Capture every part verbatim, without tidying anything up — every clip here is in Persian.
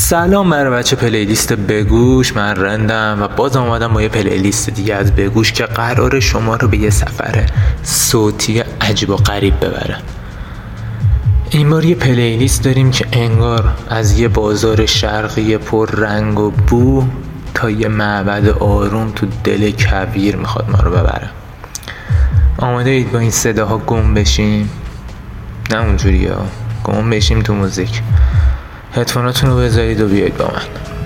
سلام برای بچه پلیلیست بگوش، من رندم و باز آمدم با یه پلیلیست دیگه از بگوش که قرار شما رو به یه سفر صوتی عجیب و غریب ببره. این بار یه پلیلیست داریم که انگار از یه بازار شرقی پر رنگ و بو تا یه معبد آروم تو دل کویر میخواد ما رو ببره. آماده اید با این صداها گم بشیم؟ نه اونجوری ها، گم بشیم تو موزیک. هدفوناتون رو بذارید و بیایید با من.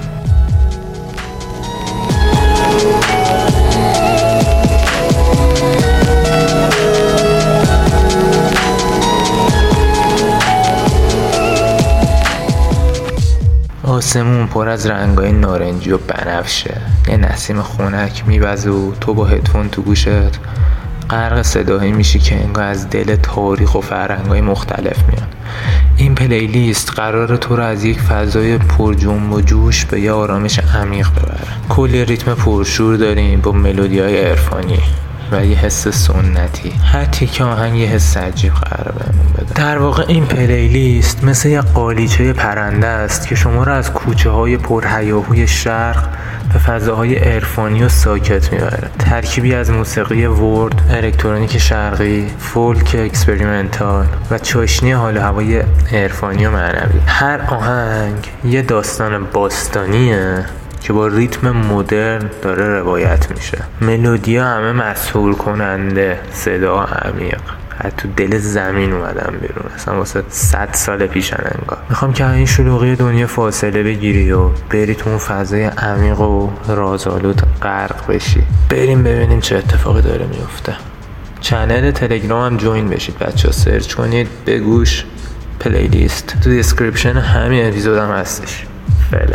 آسمون پر از رنگای نارنجی و بنفشه، یه نسیم خنک میوزه و تو با هدفون تو گوشت غرق صدایی میشی که انگار از دل تاریخ و فرهنگای مختلف میاد. این پلیلیست قراره تو رو از یک فضای پر جنب و جوش به یه آرامش عمیق ببره. کلی ریتم پرشور داریم با ملودی‌های عرفانی و یه حس سنتی، حتی که آهنگ یه حس عجیب قراره بهمون بده. در واقع این پلیلیست مثل یه قالیچه پرنده است که شما رو از کوچه های پرهیاهوی شرق به فضاهای عرفانی و ساکت میبره. ترکیبی از موسیقی ورد، الکترونیک شرقی، فولک اکسپریمنتال و چاشنی حال و هوای عرفانی و معنوی. هر آهنگ یه داستان باستانیه که با ریتم مدرن داره روایت میشه. ملودیا همه مسحور کننده، صدا عمیق، حتی تو دل زمین اومدن بیرون، اصلا واسه صد سال پیشن انگار. میخوام که این شلوغی دنیا فاصله بگیری و بری تو اون فضای عمیق و رازآلود غرق بشی. بریم ببینیم چه اتفاقی داره میفته. چنل تلگرام هم جوین بشید بچه ها، سرچ کنید بگوش پلیلیست، تو دیسکریپشن همین اپیزود هم هستش. فعلا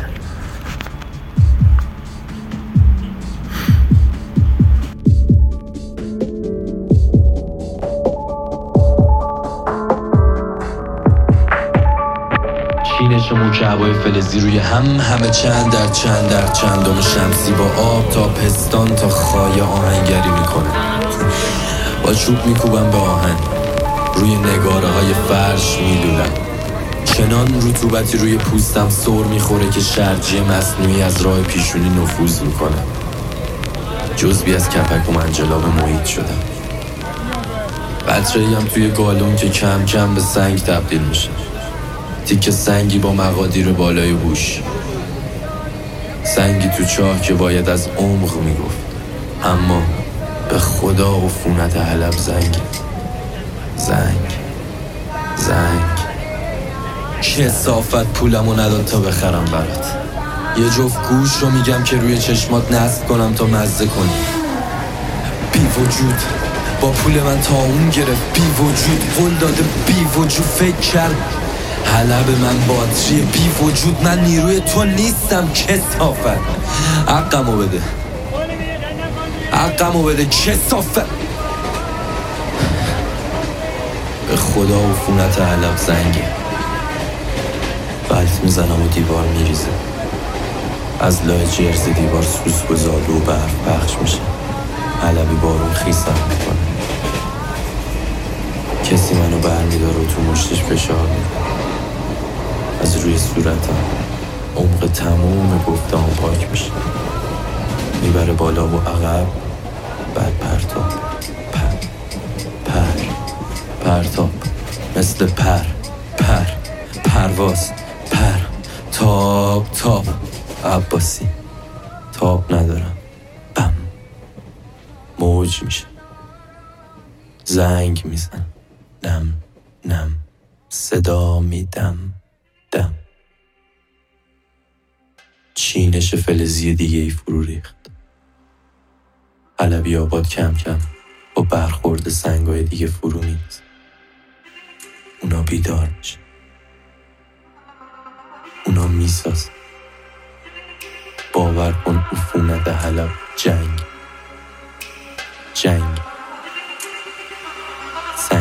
چینش مکعبای فلزی روی هم همه چند در چند در چندم شمسی با آب تا پستان تا خایه آهنگری میکنه. با چوب میکوبم به آهن، روی نگاره های فرش میدونم. چنان رطوبتی روی پوستم سر میخوره که شرجی مصنوعی از راه پیشونی نفوذ میکنه. جزبی از کپک و منجلاب محیط شدم. قطره‌ای هم توی گالون که کم کم به سنگ تبدیل میشه. تیکه سنگی با مقادیر بالای بوش، سنگی تو چاه که باید از عمق میگفت، اما به خدا عفونت حلب زنگ زنگ زنگ کثافت پولمو نداد تا بخرم برات. یه جفت گوش رو میگم که روی چشمات نصب کنم تا مزه کنی. بی وجود با پول من تا اون گرفت، بی وجود قول داده، بی وجود فکر کرد حلب من باتری، بی وجود من نیروی تو نیستم. کثافت حقمو بده، حقمو بده کثافت. به خدا عفونت حلب زنگه. بلت میزنم و دیوار میریزه. از لای جرز دیوار سوسک و زالو و برف پخش میشه. حلبی بارون خیسم میکنه. کسی منو برمیداره و تو مشتش فشار میده. از روی صورتم عمق تموم گفتم پاک میشه. میبره بالا و عقب، بعد پرتاب، پر پر پرتاب، مثل پر پر پرواز، پر تاب تاب. عباسی تاب ندارم، بم موج میشه. زنگ میزن، نم نم صدا میدم دم. چینش فلزی دیگه ای فرو ریخت. حلبی آباد کم کم با برخورد سنگای دیگه فرو میریزه. اونا بیدار میشه، اونا میسازن. باور کن عفونت حلب جنگ جنگ سنگ.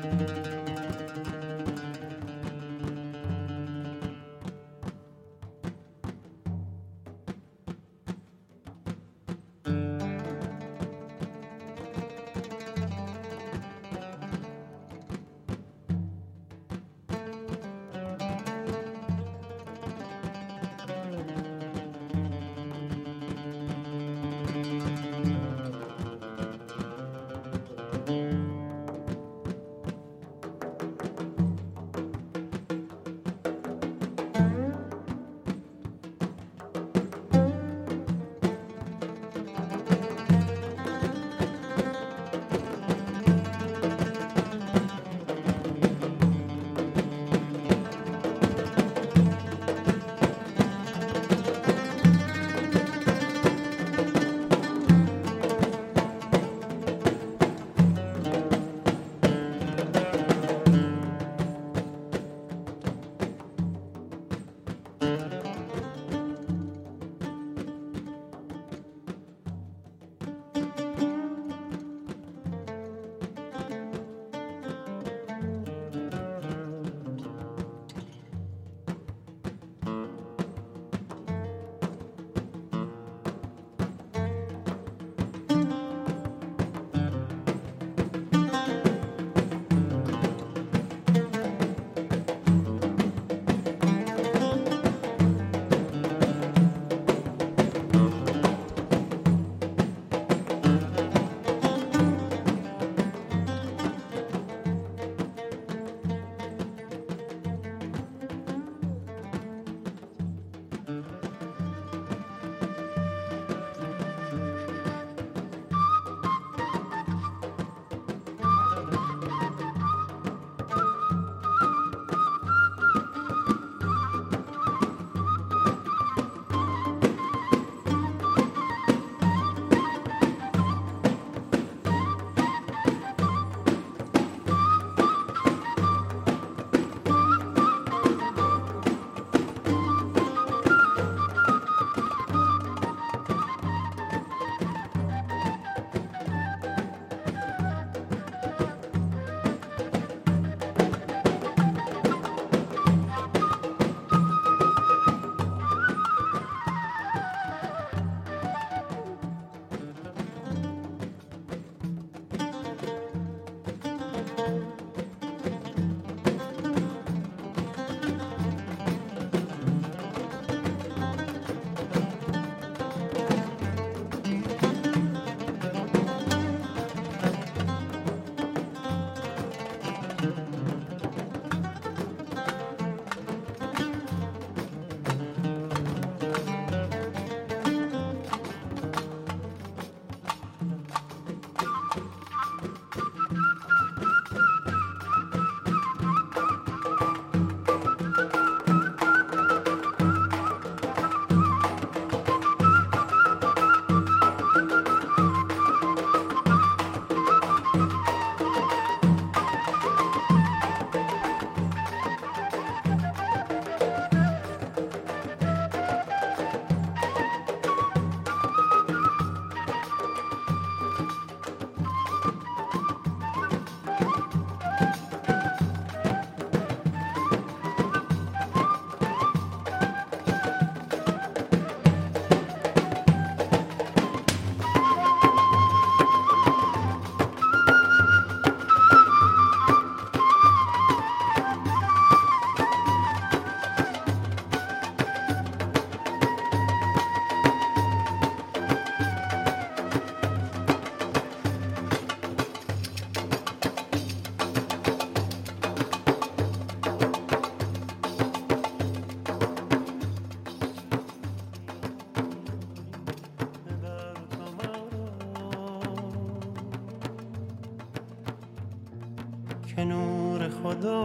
که نور خدا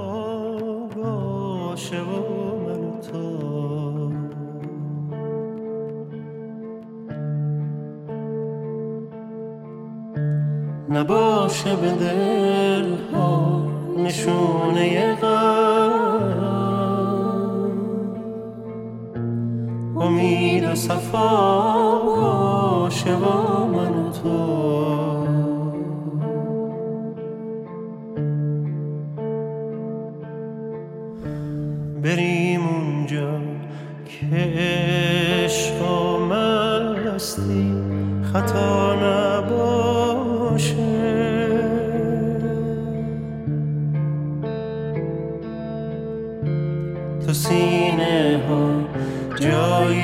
باشه و من و تو نباشه به دل ها نشونه غم امید و صفا باشه و من و تو بریم اونجا که عشق و مستی خطا نباشه. تو سینه ها جای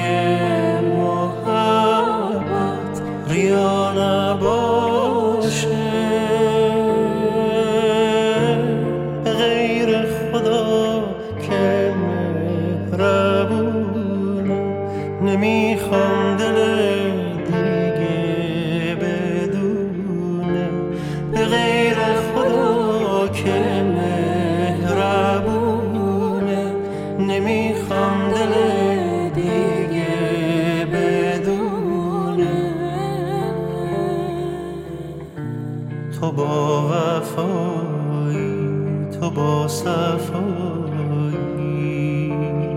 محبت ریا نباشه. به غیر خدا که مهربونه نمیخوام دل دیگه بدونه. به غیر خدا که مهربونه نمیخوام دل دیگه بدونه. تو با وفایی، تو با صفایی،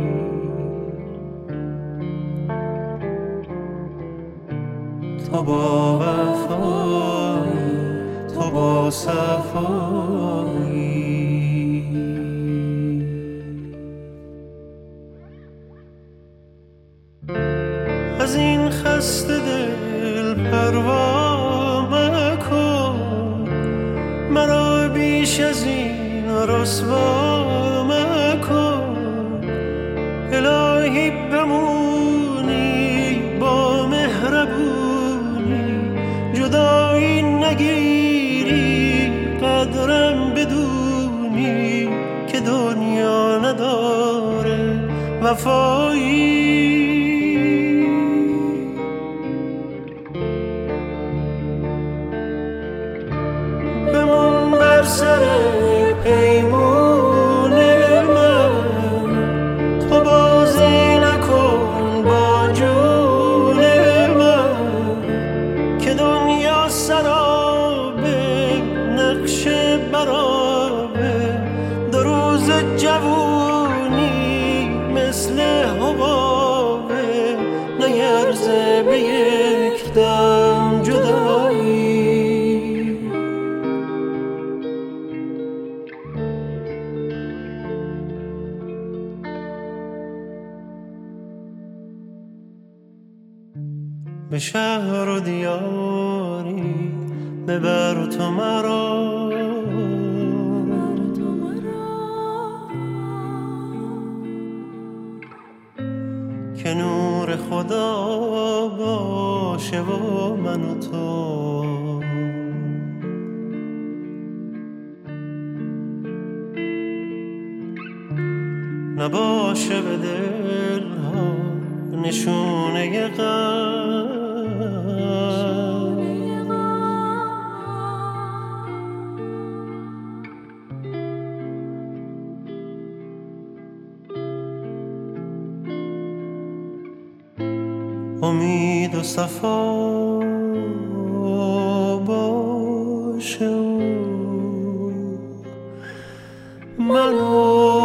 تو با وفایی، تو با صفایی. از این خسته دل پروا مکن، مرا بیش از این رسوا مکن. الهی بمونی با مهربونی، جدایی نگیری قدرم بدونی که دنیا نداره وفایی. بمون بر سر پیمون من، تو بازی نکن با جون من که دنیا سرابه نقش برابه. دو روز جوونی مثل حبابه، نیرزه به یک دم جدایی. به شهر و دیاری ببر تو مرا، که نور خدا باشه و من و تو. نباشه به دل ها نشونه غم، امید و صفا باشه منو